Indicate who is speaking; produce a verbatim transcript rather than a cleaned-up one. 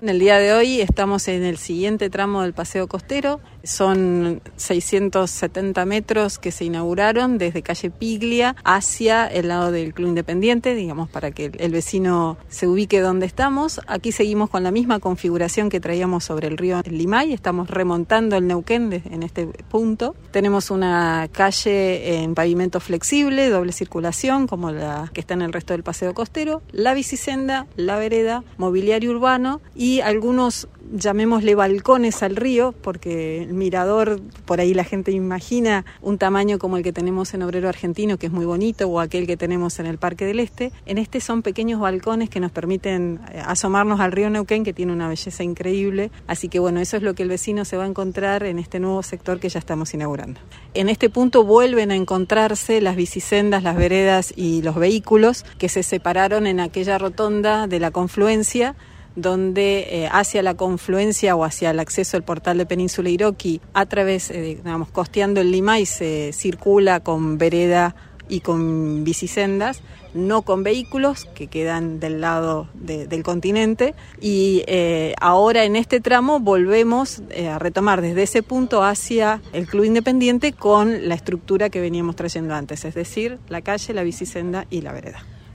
Speaker 1: En el día de hoy estamos en el siguiente tramo del Paseo Costero. Son seiscientos setenta metros que se inauguraron desde calle Piglia hacia el lado del Club Independiente, digamos, para que el vecino se ubique donde estamos. Aquí seguimos con la misma configuración que traíamos sobre el río Limay. Estamos remontando el Neuquén en este punto. Tenemos una calle en pavimento flexible, doble circulación, como la que está en el resto del Paseo Costero, la bicisenda, la vereda, mobiliario urbano y algunos, llamémosle balcones al río, porque el mirador, por ahí la gente imagina un tamaño como el que tenemos en Obrero Argentino, que es muy bonito, o aquel que tenemos en el Parque del Este. En este son pequeños balcones que nos permiten asomarnos al río Neuquén, que tiene una belleza increíble. Así que bueno, eso es lo que el vecino se va a encontrar en este nuevo sector que ya estamos inaugurando. En este punto vuelven a encontrarse las bicisendas, las veredas y los vehículos que se separaron en aquella rotonda de la confluencia, donde eh, hacia la confluencia o hacia el acceso al portal de Península Iroqui, a través, eh, digamos, costeando el Limay, se circula con vereda y con bicisendas, no con vehículos que quedan del lado de, del continente. Y eh, ahora en este tramo volvemos eh, a retomar desde ese punto hacia el Club Independiente con la estructura que veníamos trayendo antes, es decir, la calle, la bicisenda y la vereda.